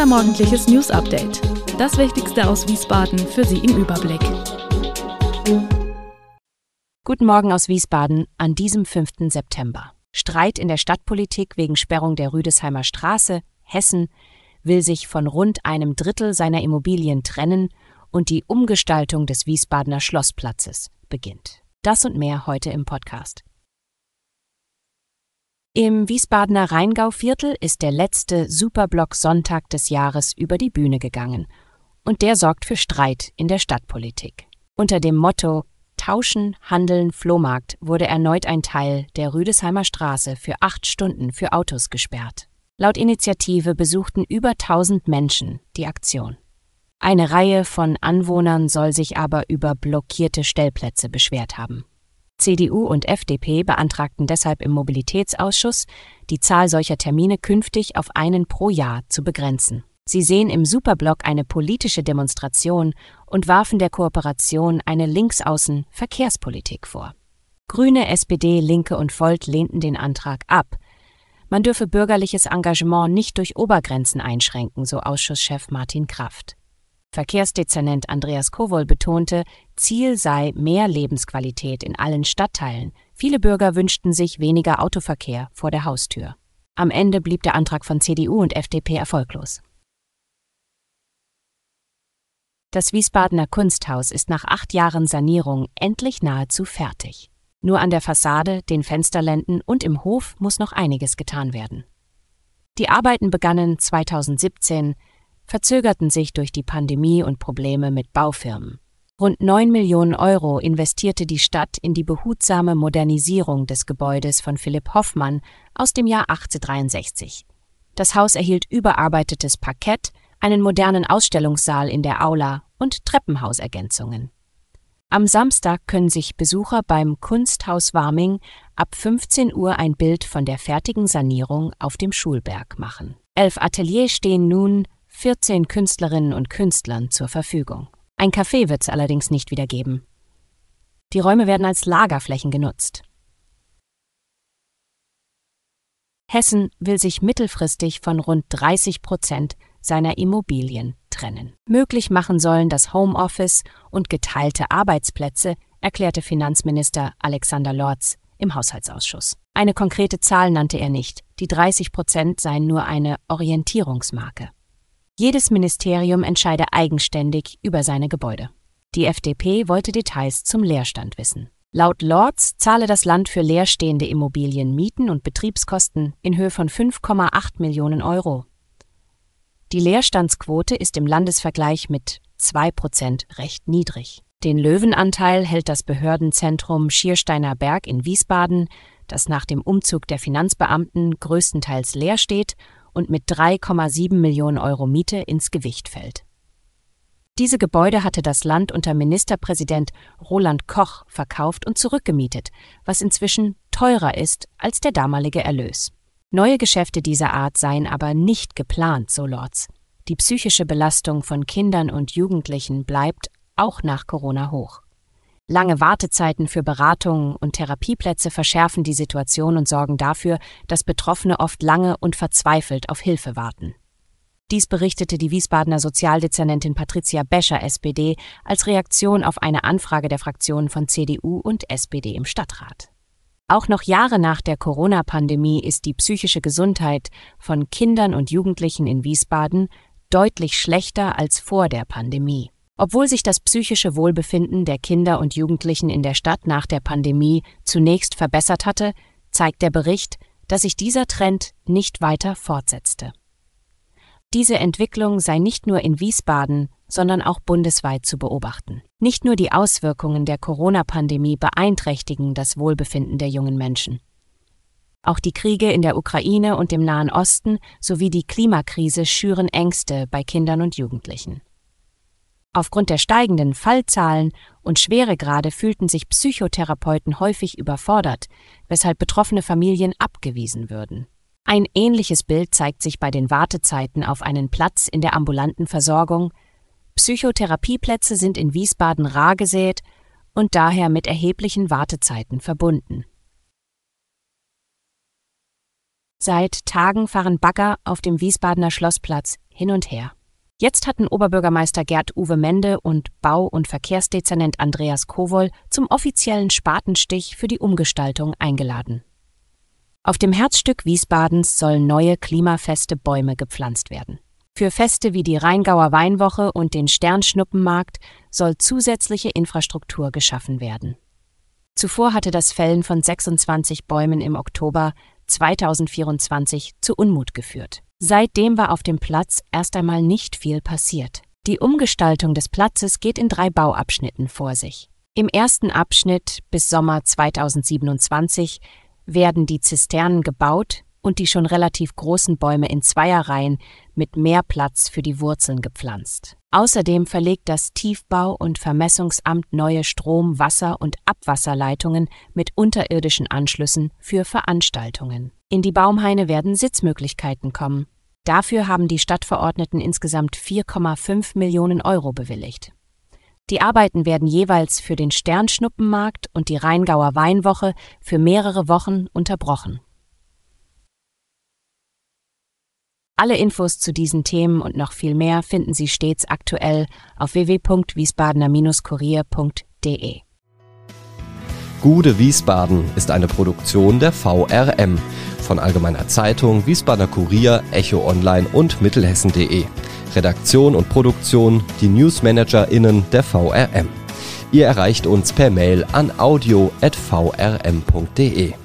Unser morgendliches News-Update. Das Wichtigste aus Wiesbaden für Sie im Überblick. Guten Morgen aus Wiesbaden an diesem 5. September. Streit in der Stadtpolitik wegen Sperrung der Rüdesheimer Straße. Hessen will sich von rund einem Drittel seiner Immobilien trennen und die Umgestaltung des Wiesbadener Schlossplatzes beginnt. Das und mehr heute im Podcast. Im Wiesbadener Rheingauviertel ist der letzte Superblock-Sonntag des Jahres über die Bühne gegangen. Und der sorgt für Streit in der Stadtpolitik. Unter dem Motto Tauschen, Handeln, Flohmarkt wurde erneut ein Teil der Rüdesheimer Straße für 8 Stunden für Autos gesperrt. Laut Initiative besuchten über 1000 Menschen die Aktion. Eine Reihe von Anwohnern soll sich aber über blockierte Stellplätze beschwert haben. CDU und FDP beantragten deshalb im Mobilitätsausschuss, die Zahl solcher Termine künftig auf einen pro Jahr zu begrenzen. Sie sehen im Superblock eine politische Demonstration und warfen der Kooperation eine Linksaußen-Verkehrspolitik vor. Grüne, SPD, Linke und Volt lehnten den Antrag ab. Man dürfe bürgerliches Engagement nicht durch Obergrenzen einschränken, so Ausschusschef Martin Kraft. Verkehrsdezernent Andreas Kowol betonte, Ziel sei mehr Lebensqualität in allen Stadtteilen. Viele Bürger wünschten sich weniger Autoverkehr vor der Haustür. Am Ende blieb der Antrag von CDU und FDP erfolglos. Das Wiesbadener Kunsthaus ist nach 8 Jahren Sanierung endlich nahezu fertig. Nur an der Fassade, den Fensterländen und im Hof muss noch einiges getan werden. Die Arbeiten begannen 2017, verzögerten sich durch die Pandemie und Probleme mit Baufirmen. Rund 9 Millionen Euro investierte die Stadt in die behutsame Modernisierung des Gebäudes von Philipp Hoffmann aus dem Jahr 1863. Das Haus erhielt überarbeitetes Parkett, einen modernen Ausstellungssaal in der Aula und Treppenhausergänzungen. Am Samstag können sich Besucher beim Kunsthaus Warming ab 15 Uhr ein Bild von der fertigen Sanierung auf dem Schulberg machen. 11 Ateliers stehen nun 14 Künstlerinnen und Künstlern zur Verfügung. Ein Café wird es allerdings nicht wieder geben. Die Räume werden als Lagerflächen genutzt. Hessen will sich mittelfristig von rund 30% seiner Immobilien trennen. Möglich machen sollen das Homeoffice und geteilte Arbeitsplätze, erklärte Finanzminister Alexander Lorz im Haushaltsausschuss. Eine konkrete Zahl nannte er nicht. Die 30% seien nur eine Orientierungsmarke. Jedes Ministerium entscheide eigenständig über seine Gebäude. Die FDP wollte Details zum Leerstand wissen. Laut Lorz zahle das Land für leerstehende Immobilien Mieten und Betriebskosten in Höhe von 5,8 Millionen Euro. Die Leerstandsquote ist im Landesvergleich mit 2% recht niedrig. Den Löwenanteil hält das Behördenzentrum Schiersteiner Berg in Wiesbaden, das nach dem Umzug der Finanzbeamten größtenteils leer steht und mit 3,7 Millionen Euro Miete ins Gewicht fällt. Diese Gebäude hatte das Land unter Ministerpräsident Roland Koch verkauft und zurückgemietet, was inzwischen teurer ist als der damalige Erlös. Neue Geschäfte dieser Art seien aber nicht geplant, so Lorz. Die psychische Belastung von Kindern und Jugendlichen bleibt auch nach Corona hoch. Lange Wartezeiten für Beratungen und Therapieplätze verschärfen die Situation und sorgen dafür, dass Betroffene oft lange und verzweifelt auf Hilfe warten. Dies berichtete die Wiesbadener Sozialdezernentin Patricia Bescher, SPD, als Reaktion auf eine Anfrage der Fraktionen von CDU und SPD im Stadtrat. Auch noch Jahre nach der Corona-Pandemie ist die psychische Gesundheit von Kindern und Jugendlichen in Wiesbaden deutlich schlechter als vor der Pandemie. Obwohl sich das psychische Wohlbefinden der Kinder und Jugendlichen in der Stadt nach der Pandemie zunächst verbessert hatte, zeigt der Bericht, dass sich dieser Trend nicht weiter fortsetzte. Diese Entwicklung sei nicht nur in Wiesbaden, sondern auch bundesweit zu beobachten. Nicht nur die Auswirkungen der Corona-Pandemie beeinträchtigen das Wohlbefinden der jungen Menschen. Auch die Kriege in der Ukraine und dem Nahen Osten sowie die Klimakrise schüren Ängste bei Kindern und Jugendlichen. Aufgrund der steigenden Fallzahlen und Schweregrade fühlten sich Psychotherapeuten häufig überfordert, weshalb betroffene Familien abgewiesen würden. Ein ähnliches Bild zeigt sich bei den Wartezeiten auf einen Platz in der ambulanten Versorgung. Psychotherapieplätze sind in Wiesbaden rar gesät und daher mit erheblichen Wartezeiten verbunden. Seit Tagen fahren Bagger auf dem Wiesbadener Schlossplatz hin und her. Jetzt hatten Oberbürgermeister Gerd-Uwe Mende und Bau- und Verkehrsdezernent Andreas Kowoll zum offiziellen Spatenstich für die Umgestaltung eingeladen. Auf dem Herzstück Wiesbadens sollen neue klimafeste Bäume gepflanzt werden. Für Feste wie die Rheingauer Weinwoche und den Sternschnuppenmarkt soll zusätzliche Infrastruktur geschaffen werden. Zuvor hatte das Fällen von 26 Bäumen im Oktober 2024 zu Unmut geführt. Seitdem war auf dem Platz erst einmal nicht viel passiert. Die Umgestaltung des Platzes geht in 3 Bauabschnitten vor sich. Im ersten Abschnitt bis Sommer 2027 werden die Zisternen gebaut und die schon relativ großen Bäume in Zweierreihen mit mehr Platz für die Wurzeln gepflanzt. Außerdem verlegt das Tiefbau- und Vermessungsamt neue Strom-, Wasser- und Abwasserleitungen mit unterirdischen Anschlüssen für Veranstaltungen. In die Baumhaine werden Sitzmöglichkeiten kommen. Dafür haben die Stadtverordneten insgesamt 4,5 Millionen Euro bewilligt. Die Arbeiten werden jeweils für den Sternschnuppenmarkt und die Rheingauer Weinwoche für mehrere Wochen unterbrochen. Alle Infos zu diesen Themen und noch viel mehr finden Sie stets aktuell auf www.wiesbadener-kurier.de. Gude Wiesbaden ist eine Produktion der VRM von Allgemeiner Zeitung, Wiesbadener Kurier, Echo Online und Mittelhessen.de. Redaktion und Produktion die NewsmanagerInnen der VRM. Ihr erreicht uns per Mail an audio@vrm.de.